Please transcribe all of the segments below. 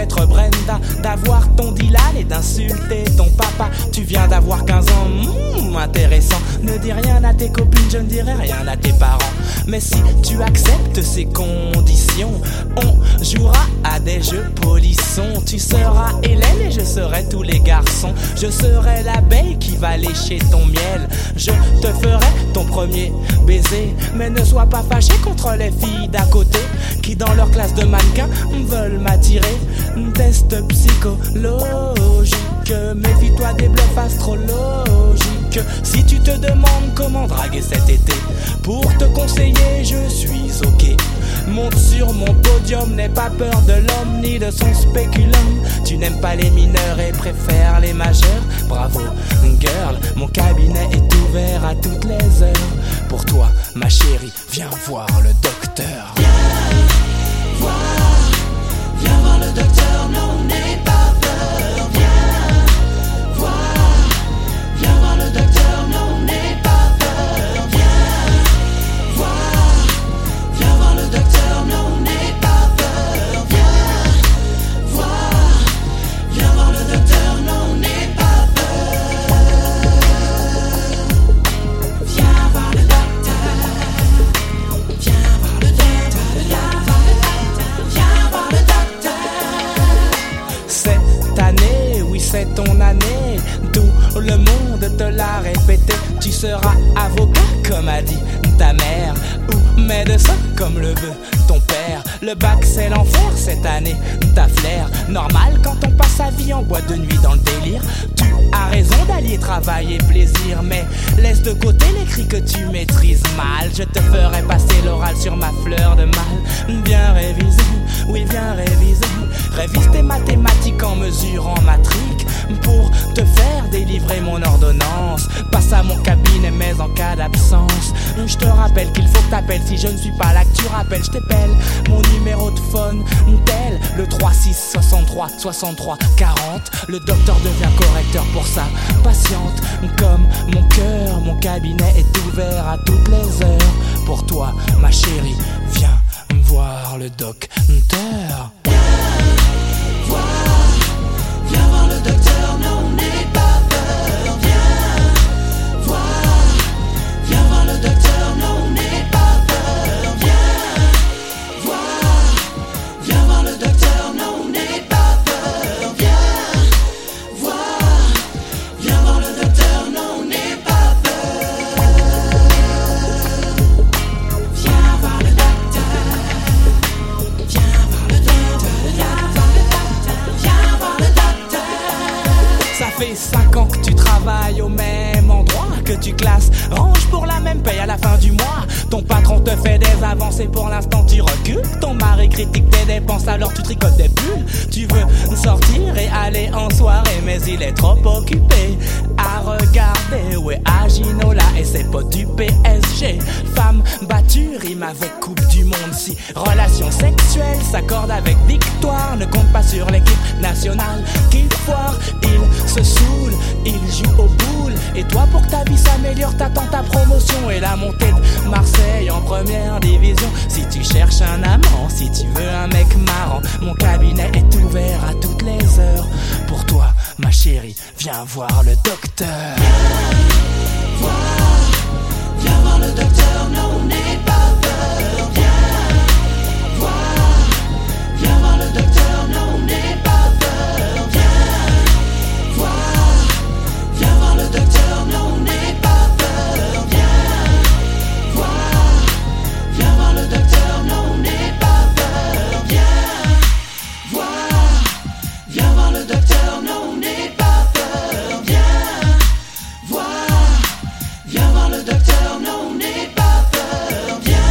d'être Brenda, d'avoir ton Dylan et d'insulter ton papa. Tu viens d'avoir 15 ans, intéressant. Ne dis rien à tes copines, je ne dirai rien à tes parents. Mais si tu acceptes ces conditions, on jouera à des jeux polissons. Tu seras Hélène et je serai tous les garçons. Je serai l'abeille qui va lécher ton miel. Je te ferai ton premier baiser. Mais ne sois pas fâché contre les filles d'à côté qui dans leur classe de mannequins veulent m'attirer. Test psychologique, méfie-toi des bluffs astrologiques. Si tu te demandes comment draguer cet été, pour te conseiller je suis ok. Monte sur mon podium, n'aie pas peur de l'homme ni de son spéculum. Tu n'aimes pas les mineurs et préfères les majeurs. Bravo girl, mon cabinet est ouvert à toutes les heures. Pour toi ma chérie, viens voir le docteur. Viens voir le docteur, non n'aie pas peur. Viens voir le docteur, non n'aie pas peur. Viens voir le docteur, non n'aie pas peur. Viens voir le docteur, non n'aie pas peur. Viens voir le docteur, viens voir le docteur, viens voir le docteur. Cette année, oui c'est ton année. Tout le monde te l'a répété. Tu seras avocat comme a dit ta mère, ou médecin comme le veut ton père. Le bac c'est l'enfer cette année, t'as flair. Normal quand on passe sa vie en boîte de nuit dans le délire. Tu as raison d'allier travail et plaisir, mais laisse de côté les cris que tu maîtrises mal. Je te ferai passer l'oral sur ma fleur de mal. Viens réviser, oui viens réviser. Révise tes mathématiques en mesurant matrique pour te faire délivrer mon ordonnance. Passe à mon cabinet mais en cas d'absence. Je te rappelle qu'il faut que t'appelles. Si je ne suis pas là que tu rappelles, je t'appelle. Mon numéro de phone tel le 36 63 63 40. Le docteur devient correcteur pour sa patiente. Comme mon cœur, mon cabinet est ouvert à toutes les heures. Pour toi ma chérie, viens voir le docteur. Viens voir le docteur, non n'aie pas peur. Viens voir le docteur, non n'aie pas peur. Viens voir le docteur, non n'aie pas peur. Viens voir le docteur, non n'aie pas peur. Viens voir le docteur, viens voir le docteur, viens voir le docteur. Ça fait 5 ans que tu travailles au même endroit, que tu classes, range pour la même paye à la fin du mois. Ton patron te fait des avancées, pour l'instant tu recules. Ton mari critique tes dépenses, alors tu tricotes des bulles. Tu veux sortir et aller en soirée, mais il est trop occupé à regarder. Ouais, à Ginola et ses potes du PSG. Femme battue rime avec Coupe du Monde. Si relation sexuelle s'accorde avec victoire, ne compte pas sur l'équipe nationale qui foire. Il se saoule, il joue au boule. Et toi pour que ta vie s'améliore, t'attends ta promotion et la montée de Marseille en première division. Si tu cherches un amant, si tu veux un mec marrant, mon cabinet est ouvert à toutes les heures. Pour toi ma chérie, viens voir le docteur. Viens voir le docteur, non n'aie pas peur. Viens voir le docteur, non n'aie pas peur. Viens voir le docteur, non n'aie pas peur. Viens voir le docteur, non n'aie pas peur. Viens voir le docteur, non n'aie pas peur. Viens voir le docteur, non n'aie pas peur.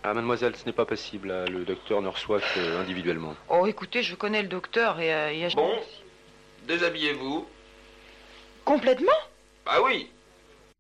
Ah, mademoiselle, ce n'est pas possible. Le docteur ne reçoit qu'individuellement. Oh, écoutez, je connais le docteur et... Bon, déshabillez-vous. Complètement? Bah oui.